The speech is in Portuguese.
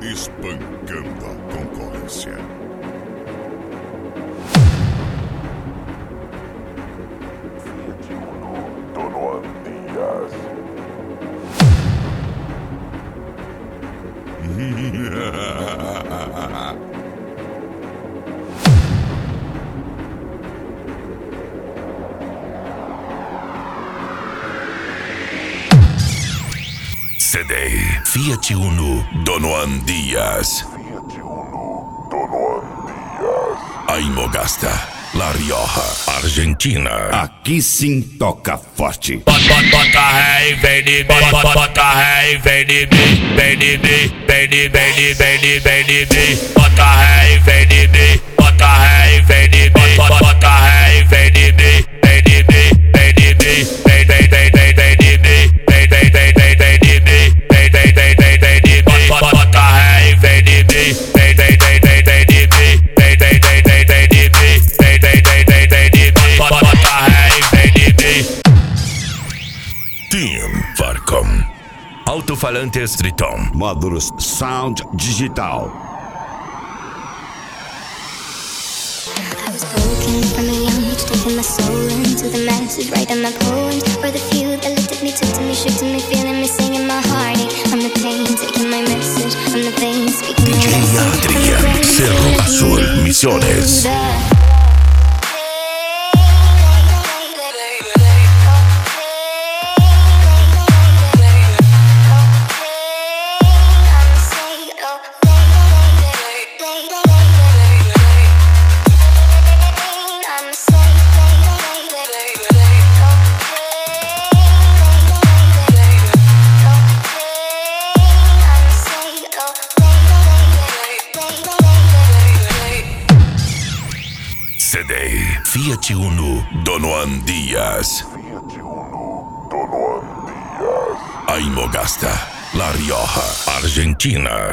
espancando a concorrência. Fiat Uno, Dono Dias. CD Fiat Uno Donoan Dias. Fiat Uno, Dono Dias. Aimogasta, La Rioja, Argentina. Aqui sim toca forte. Bota ré e vem de mim, bota ré e vem de mim, vem de mim, vem de mim, bota ré e vem de mim, bota ré e vem de mim, bota ré e vem de mim, vem de mim, vem de mim, vem de mim, vem de mim, vem de mim, bota ré e vem de mim, vem de mim, vem de mim, bota ré e vem de mim. Team Farcom. Alto-falantes Triton. Módulos Sound Digital. I was broken from a young age, taking my soul into the masses, writing my poems for the few that looked at me, took to me, shook to me, feeling me, singing my heartache. From the pain, taking my message from the vein, speaking my DJ message from the Adrian, brain, Cerro Azul, Misiones. CD Fiat Uno Donoan Dias. Fiat Uno, Dono Dias. Aimogasta, La Rioja, Argentina.